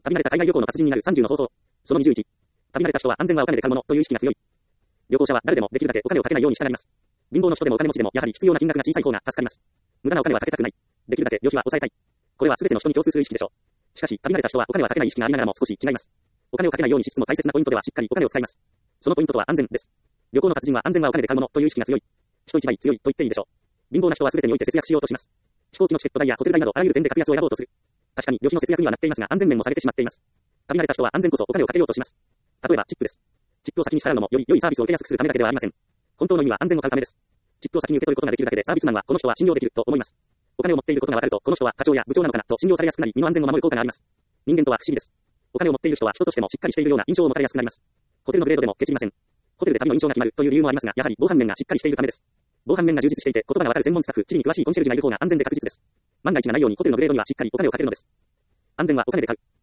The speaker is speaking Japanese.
旅慣れた海外旅行の達人になる30の方法。その21。旅慣れた人は安全はお金で買うものという意識が強い。旅行者は誰でもできるだけお金をかけないようにしたがります。貧乏の人でもお金持ちでもやはり必要な金額が小さい方が助かります。無駄なお金はかけたくない。できるだけ旅費は抑えたい。これは全ての人に共通する意識でしょう。しかし、旅慣れた人はお金はかけない意識がありながらも少し違います。お金をかけないようにしつつも大切なポイントではしっかりお金を使います。そのポイントとは安全です。旅行の達人は安全はお金で買うものという意識が強い。人一倍強いと言っていいでしょう。貧乏な人は全てにおいて節約しようとします。飛行機のチケット代やホテル代などあらゆる点で格安を選ぼうとする。確かに旅費の節約にはなっていますが安全面も下げてしまっています。旅慣れた人は安全こそお金をかけようとします。例えばチップです。チップを先に支払うのもより良いサービスを受けやすくするためだけではありません。本当の意味は安全を買うためです。チップを先に受け取ることができるだけでサービスマンはこの人は信用できると思います。お金を持っていることがわかるとこの人は課長や部長なのかなと信用されやすくなり身の安全を守る効果があります。人間とは不思議です。お金を持っている人は人としてもしっかりしているような印象を持たれやすくなります。ホテルのグレードでもケチりません。ホテルで旅の印象が決まるという理由もありますが、やはり防犯面がしっかりしているためです。防犯面が充実していて言葉がわかる専門スタッフ、地理に詳しいコンシェルジュがいる方が安全で確実です。万が一がないようにホテルのグレードにはしっかりお金をかけるのです。安全はお金で買う。